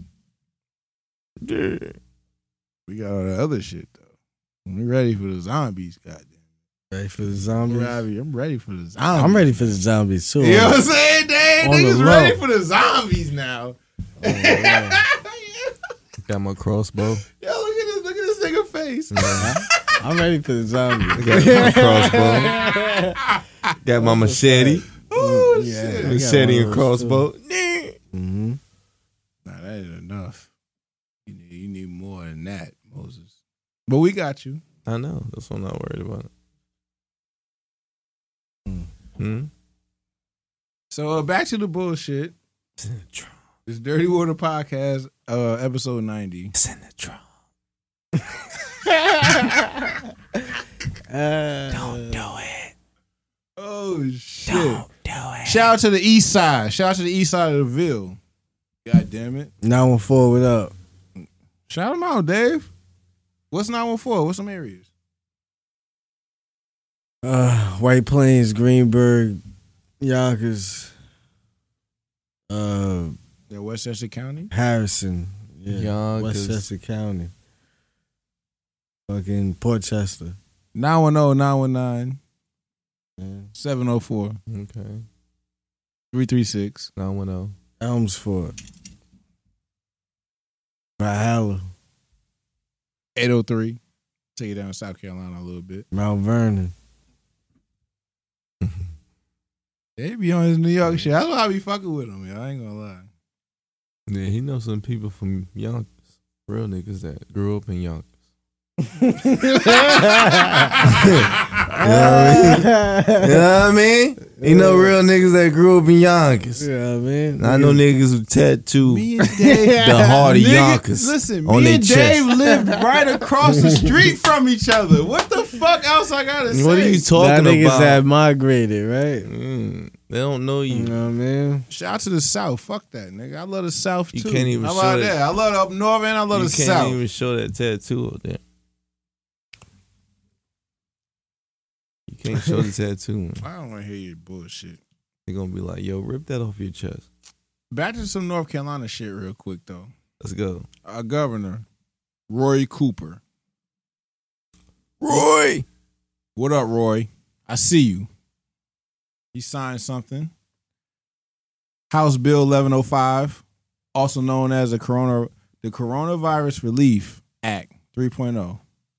We got all that other shit though. We ready for the zombies, goddamn. Ready for the I'm zombies? ready, I'm ready for the zombies. I'm ready for the zombies too. You know what I'm saying, Dave? On the Niggas low. ready for the zombies now. Got my crossbow. Yo, look at this, look at this nigga face. I'm ready for the zombies. Got my crossbow. Got my machete. Oh Yeah. shit. I got Machete one and of those, crossbow. Mm-hmm. Nah, that ain't enough. You need, you need more than that, Moses. But we got you. I know. That's why I'm not worried about it. Hmm? So uh, back to the bullshit. This Dirty Water Podcast, uh, episode ninety. It's in the trunk. Uh, Don't do it. Oh shit! Don't do it. Shout out to the east side. Shout out to the east side of the Ville. God damn it! nine one four, what up? Shout them out, Dave. What's nine one four? What's some areas? Uh, White Plains, Greenberg, Yonkers, uh, Yeah, Westchester County. Harrison, yeah, Yonkers. Westchester County, fucking Portchester. nine one zero, nine one nine, Yeah. seven zero four, Okay. three three six. nine one zero. Elmsford, Valhalla, eight oh three. Take it down to South Carolina a little bit. Mount Vernon. They be on his New York shit. That's why I be fucking with him, yo. I ain't gonna lie. Yeah, he knows some people from Yonkers. Real niggas that grew up in Yonkers. You You know what I mean? Ain't no real niggas that grew up in Yonkers. Yeah, man. I know niggas who tattoo Me and Dave, the heart of Nigga, Yonkers. Listen, on me their and chest. Dave lived right across the street from each other. What the fuck else I gotta say? What are you That talking niggas about? have migrated, right? Mm, they don't know You you. know what I mean? Shout out to the South. Fuck that, nigga. I love the South You too. can't even How show about that. that? I love the up north and I love You the can't South. even show that tattoo up there. You can't show the tattoo. Man. I don't want to hear your bullshit. They're gonna be like, "Yo, rip that off your chest." Back to some North Carolina shit real quick though. Let's go, Our governor, Roy Cooper. Roy. What up, Roy? I see you. He signed something. House Bill eleven oh five, also known as the Corona the Coronavirus Relief Act three point oh.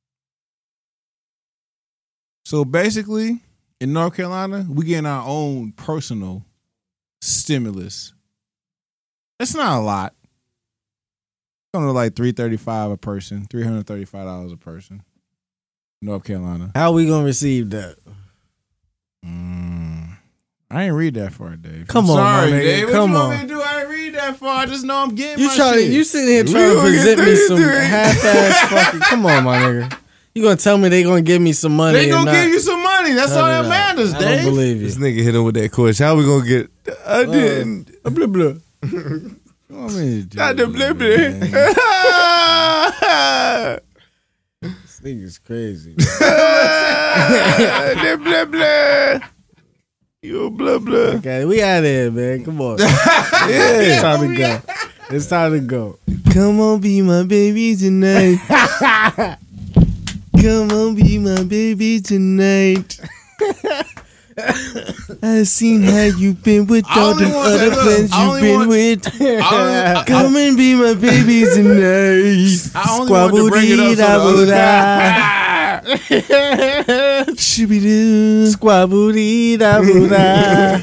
So basically, in North Carolina, we getting our own personal stimulus. It's not a lot. It's going to like three hundred thirty-five dollars a person, three hundred thirty-five dollars a person. North Carolina. How we gonna receive that? Mm, I ain't read that far, Dave. Come I'm on, my sorry, nigga. Dave. What Come you want on. me to do? I ain't read that far. I just know I'm getting You my trying? shit. You sitting here We trying to gonna get present me some thirty-three. half-ass fucking? Come on, my nigga. You gonna tell me they gonna give me some money? They and gonna not, give you some money. That's all that No, matters, I Dave. don't believe you. This nigga hit him with that question. How we gonna get? I didn't. Uh, blah, blah. What you want me to do, Not the blip man? This nigga's crazy. The blah blah. You blah blah. Okay, we out of here, man. Come on. It's time to go. It's time to go. Come on, be my baby tonight. Come on, be my baby tonight. I seen how you been with I all only them want other that- look, friends I you only been want- with. I only- I- Come and be my baby tonight. I only wanted to bring it up so the other Shibidoo. Squaboo da boo da.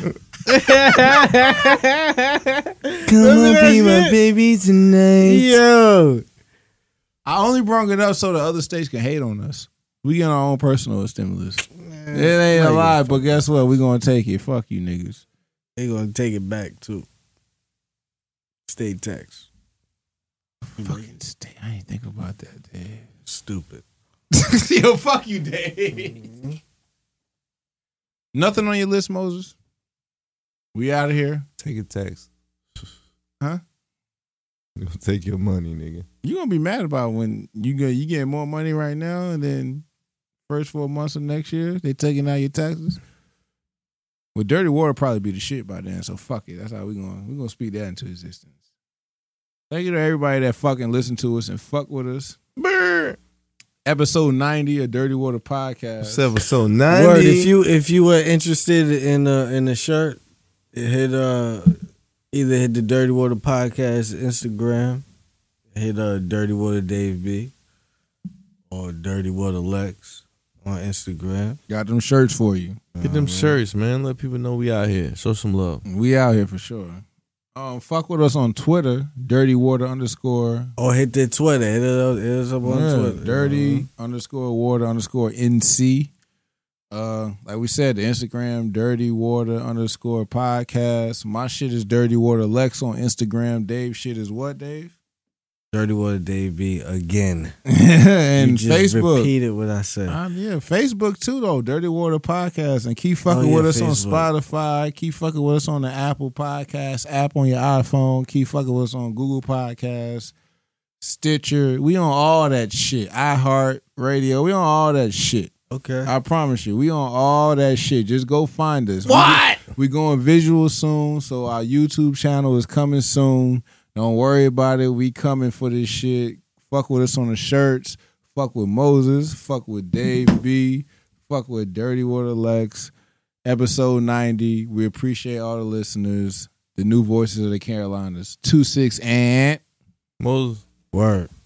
Come on, be my baby tonight. Yo. I only brought it up so the other states can hate on us. We get our own personal stimulus. It ain't a lie, but guess what? We gonna take it. Fuck you niggas. They gonna take it back too. State tax. Fucking state. I ain't think about that, Dave. Stupid. Yo, fuck you, Dave. Nothing on your list, Moses? We out of here. Take a tax. Huh? You gonna take your money, nigga. You gonna be mad about when you get you get more money right now and then first four months of next year they taking out your taxes. Well, dirty water probably be the shit by then, so fuck it. That's how we gonna we gonna speak that into existence. Thank you to everybody that fucking listened to us and fuck with us. Brr. Episode ninety of Dirty Water Podcast. It's episode ninety. Word, if you if you were interested in uh in the shirt, hit uh either hit the Dirty Water Podcast Instagram, hit uh Dirty Water Dave B, or Dirty Water Lex on Instagram. Got them shirts for you. Get them shirts, man. Let people know we out here. Show some love. We out here for sure. Um, fuck with us on Twitter, Dirty Water underscore. Or hit the Twitter. Hit it up, hit us up on Yeah, Twitter. Dirty underscore water underscore N C. Uh, like we said, the Instagram, Dirty Water underscore podcast. My shit is Dirty Water Lex on Instagram. Dave shit is what, Dave? Dirty Water Dave B again. and You just Facebook. repeated what I said. Um, yeah, Facebook too though. Dirty Water Podcast, and keep fucking Oh, yeah, with us Facebook. on Spotify. Keep fucking with us on the Apple Podcast app on your iPhone. Keep fucking with us on Google Podcasts, Stitcher. We on all that shit. iHeart Radio. We on all that shit. Okay. I promise you, we on all that shit. Just go find us. What? We, we going visual soon, so our YouTube channel is coming soon. Don't worry about it. We coming for this shit. Fuck with us on the shirts. Fuck with Moses. Fuck with Dave B. Fuck with Dirty Water Lex. Episode ninety. We appreciate all the listeners. The new voices of the Carolinas. two six and Moses. Word.